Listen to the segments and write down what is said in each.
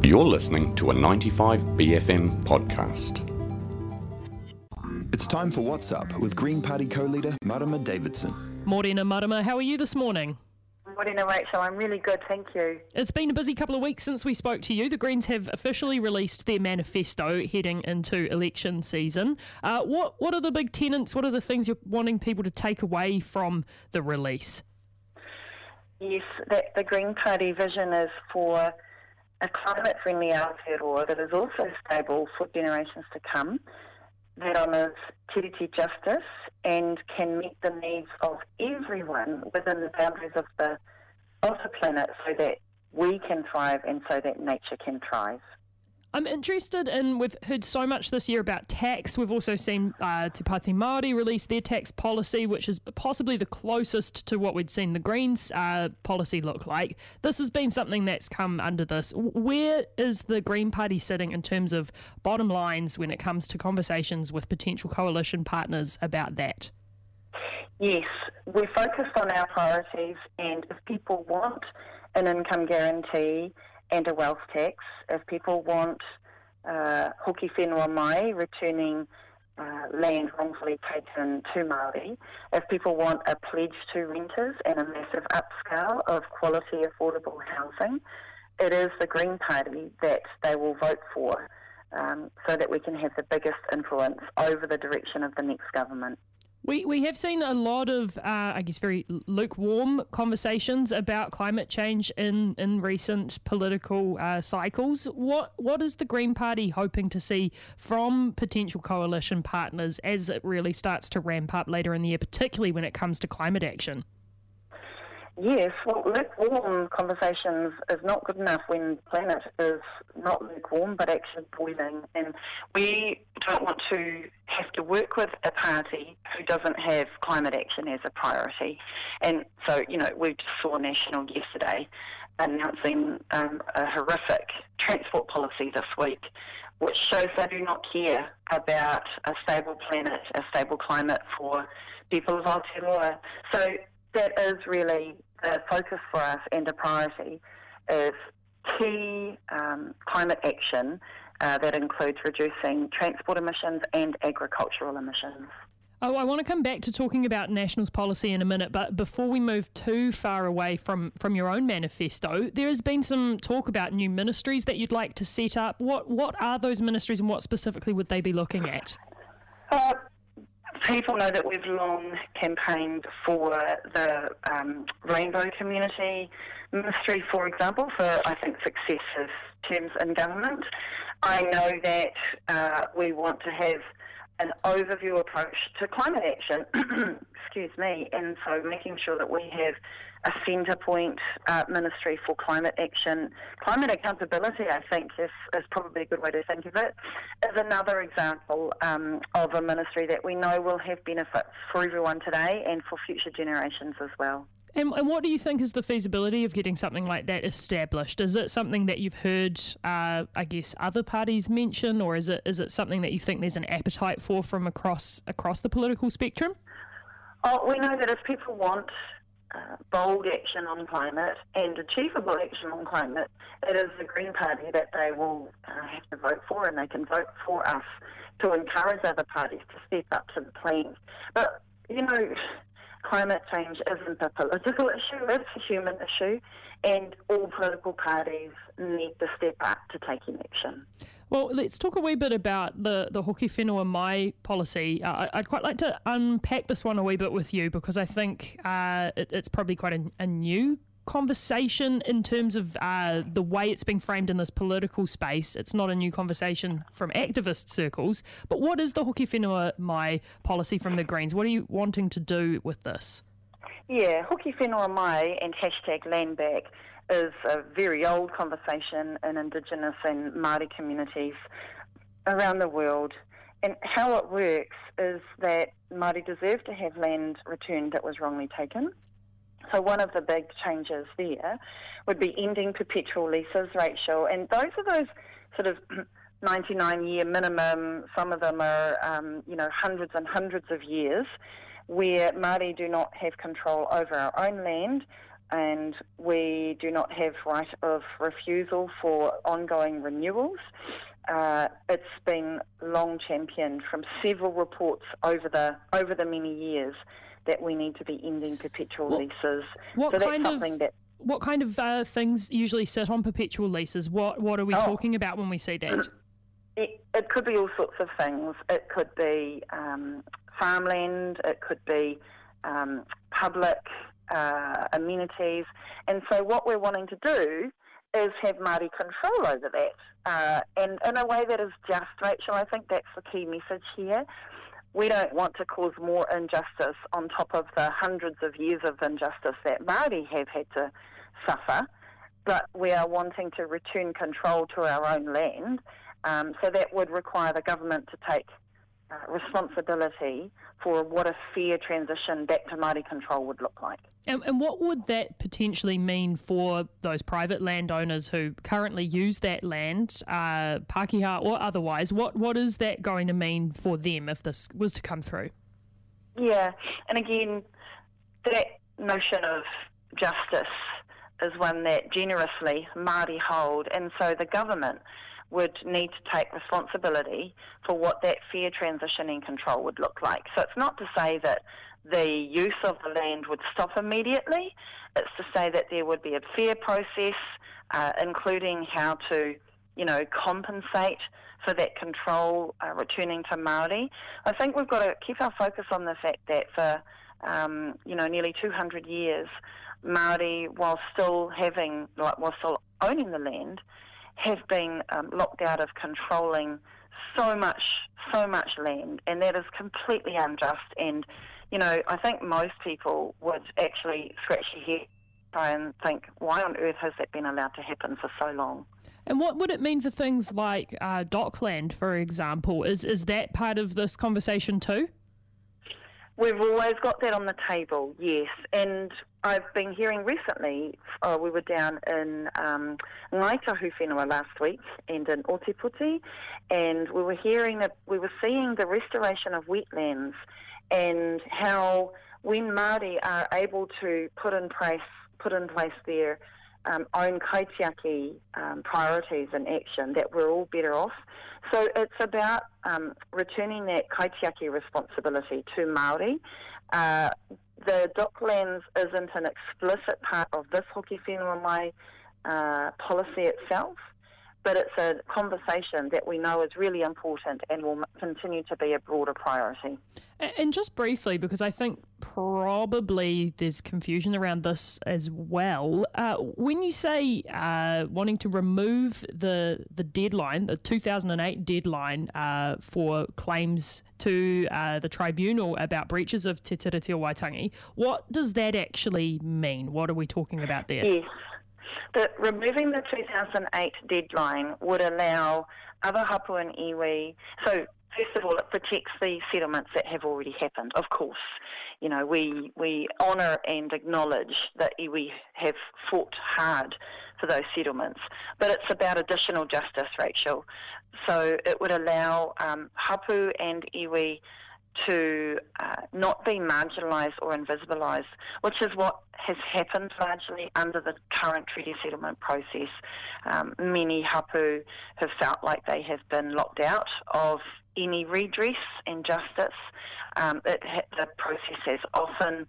You're listening to a 95BFM podcast. It's time for What's Up with Green Party co-leader Marama Davidson. Morena Marama, how are you this morning? Morena Rachel, I'm really good, thank you. It's been a busy couple of weeks since we spoke to you. The Greens have officially released their manifesto heading into election season. What are the big tenets, what are the things you're wanting people to take away from the release? Yes, the Green Party vision is for a climate-friendly Aotearoa that is also stable for generations to come, that honours tiriti justice and can meet the needs of everyone within the boundaries of the planet so that we can thrive and so that nature can thrive. I'm interested in, we've heard so much this year about tax. We've also seen Te Pāti Māori release their tax policy, which is possibly the closest to what we'd seen the Greens policy look like. This has been something that's come under this. Where is the Green Party sitting in terms of bottom lines when it comes to conversations with potential coalition partners about that? Yes, we're focused on our priorities, and if people want an income guarantee and a wealth tax, if people want hoki whenua mai, returning land wrongfully taken to Māori, if people want a pledge to renters and a massive upscale of quality affordable housing, it is the Green Party that they will vote for so that we can have the biggest influence over the direction of the next government. We have seen a lot of, very lukewarm conversations about climate change in recent political cycles. What is the Green Party hoping to see from potential coalition partners as it really starts to ramp up later in the year, particularly when it comes to climate action? Yes, well, lukewarm conversations is not good enough when the planet is not lukewarm but actually boiling. And we don't want to have to work with a party who doesn't have climate action as a priority. And so, we just saw National yesterday announcing a horrific transport policy this week, which shows they do not care about a stable planet, a stable climate for people of Aotearoa. So that is really the focus for us, and a priority is key climate action that includes reducing transport emissions and agricultural emissions. Oh, I want to come back to talking about Nationals policy in a minute, but before we move too far away from your own manifesto, there has been some talk about new ministries that you'd like to set up. What are those ministries and what specifically would they be looking at? People know that we've long campaigned for the Rainbow Community Ministry, for example, for, I think, successive terms in government. I know that we want to have an overview approach to climate action, and so making sure that we have a centre point ministry for climate action. Climate accountability, I think, is probably a good way to think of it, is another example of a ministry that we know will have benefits for everyone today and for future generations as well. And what do you think is the feasibility of getting something like that established? Is it something that you've heard, other parties mention, or is it something that you think there's an appetite for from across the political spectrum? Oh, we know that if people want bold action on climate and achievable action on climate, it is the Green Party that they will have to vote for, and they can vote for us to encourage other parties to step up to the plate. But, climate change isn't a political issue, it's a human issue, and all political parties need to step up to taking action. Well, let's talk a wee bit about the hoki whenua mai policy. I'd quite like to unpack this one a wee bit with you, because I think it's probably quite a new conversation in terms of the way it's being framed in this political space. It's not a new conversation from activist circles, but what is the hoki whenua mai policy from the Greens? What are you wanting to do with this? Yeah, hoki whenua mai and #landback is a very old conversation in Indigenous and Māori communities around the world. And how it works is that Māori deserve to have land returned that was wrongly taken. So one of the big changes there would be ending perpetual leases, Rachel. And those are those sort of 99-year minimum. Some of them are, hundreds and hundreds of years, where Māori do not have control over our own land, and we do not have right of refusal for ongoing renewals. It's been long championed from several reports over the many years that we need to be ending perpetual leases. What kind of things usually sit on perpetual leases? What are we talking about when we say that? It could be all sorts of things. It could be farmland. It could be public amenities. And so what we're wanting to do is have Māori control over that, and in a way that is just, Rachel. I think that's the key message here. We don't want to cause more injustice on top of the hundreds of years of injustice that Māori have had to suffer, but we are wanting to return control to our own land. So that would require the government to take responsibility for what a fair transition back to Māori control would look like. And what would that potentially mean for those private landowners who currently use that land, Pākehā or otherwise? What is that going to mean for them if this was to come through? Yeah, and again, that notion of justice is one that generously Māori hold, and so the government would need to take responsibility for what that fair transition and control would look like. So it's not to say that the use of the land would stop immediately. It's to say that there would be a fair process, including how to, compensate for that control returning to Māori. I think we've got to keep our focus on the fact that for, nearly 200 years, Māori, while still owning the land, have been locked out of controlling so much land, and that is completely unjust. And I think most people would actually scratch their head, try and think, why on earth has that been allowed to happen for so long? And what would it mean for things like dockland, for example? Is that part of this conversation too? We've always got that on the table, yes. And I've been hearing recently, we were down in Ngāi Tahu Whenua last week and in Ōtepoti, and we were seeing the restoration of wetlands and how when Māori are able to put in place their own kaitiaki priorities and action, that we're all better off. So it's about returning that kaitiaki responsibility to Māori. The docklands isn't an explicit part of this Hoki Whenua Mai policy itself, but it's a conversation that we know is really important and will continue to be a broader priority. And just briefly, because I think probably there's confusion around this as well, when you say wanting to remove the deadline, the 2008 deadline for claims to the tribunal about breaches of Te Tiriti o Waitangi, what does that actually mean? What are we talking about there? Yes. Removing the 2008 deadline would allow other hapu and iwi. So, first of all, it protects the settlements that have already happened. Of course, we honour and acknowledge that iwi have fought hard for those settlements. But it's about additional justice, Rachel. So it would allow hapu and iwi to not be marginalised or invisibilised, which is what has happened largely under the current treaty settlement process. Many hapu have felt like they have been locked out of any redress and justice. The process has often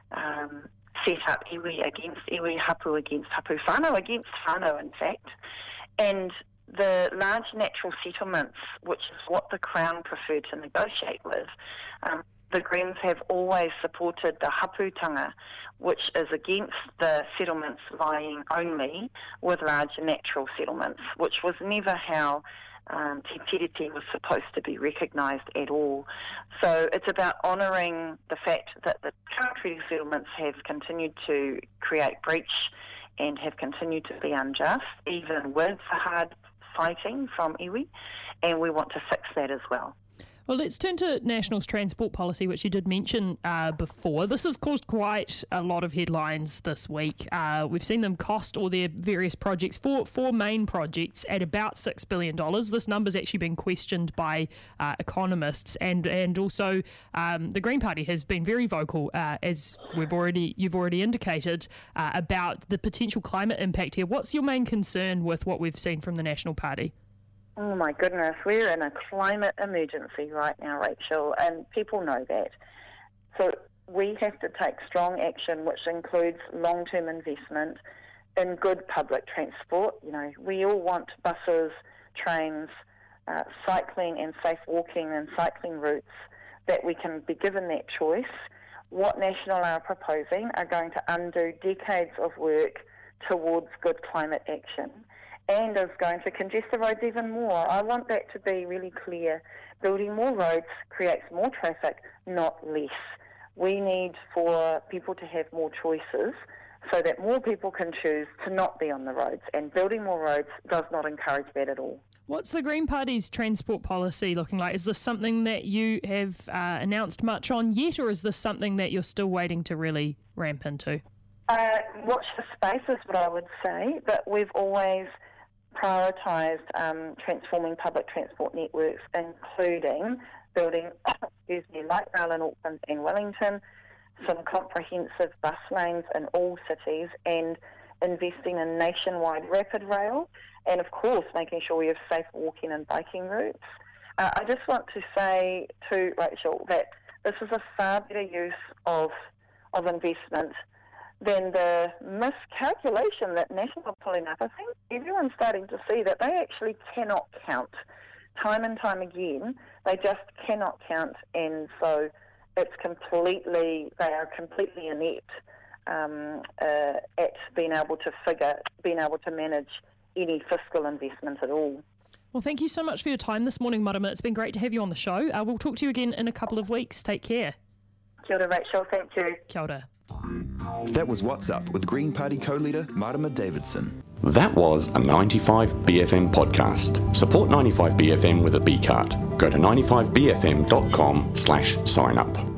set up iwi against iwi, hapu against hapu, whānau against whānau, in fact. And the large natural settlements, which is what the Crown preferred to negotiate with, the Greens have always supported the haputanga, which is against the settlements lying only with large natural settlements, which was never how Te Tiriti was supposed to be recognised at all. So it's about honouring the fact that the current treaty settlements have continued to create breach and have continued to be unjust, even with the hard fighting from iwi, and we want to fix that as well. Well, let's turn to National's transport policy, which you did mention before. This has caused quite a lot of headlines this week. We've seen them cost all their various projects, four main projects, at about $6 billion. This number's actually been questioned by economists, and also the Green Party has been very vocal, as you've already indicated, about the potential climate impact here. What's your main concern with what we've seen from the National Party? Oh my goodness, we're in a climate emergency right now, Rachel, and people know that. So we have to take strong action, which includes long-term investment in good public transport. You know, we all want buses, trains, cycling and safe walking and cycling routes that we can be given that choice. What National are proposing are going to undo decades of work towards good climate action, and is going to congest the roads even more. I want that to be really clear. Building more roads creates more traffic, not less. We need for people to have more choices so that more people can choose to not be on the roads, and building more roads does not encourage that at all. What's the Green Party's transport policy looking like? Is this something that you have announced much on yet, or is this something that you're still waiting to really ramp into? Watch the space is what I would say, but we've always prioritised transforming public transport networks, including building light rail in Auckland and Wellington, some comprehensive bus lanes in all cities, and investing in nationwide rapid rail, and of course making sure we have safe walking and biking routes. I just want to say to Rachel that this is a far better use of investment than the miscalculation that National are pulling up. I think everyone's starting to see that they actually cannot count. Time and time again, they just cannot count, and so they are completely inept at being able to manage any fiscal investment at all. Well, thank you so much for your time this morning, Marama. It's been great to have you on the show. We'll talk to you again in a couple of weeks. Take care. Kia ora, Rachel. Thank you. Kia ora. That was What's Up with Green Party co-leader Marama Davidson. That was a 95BFM podcast. Support 95BFM with a B card. Go to 95bfm.com/sign up.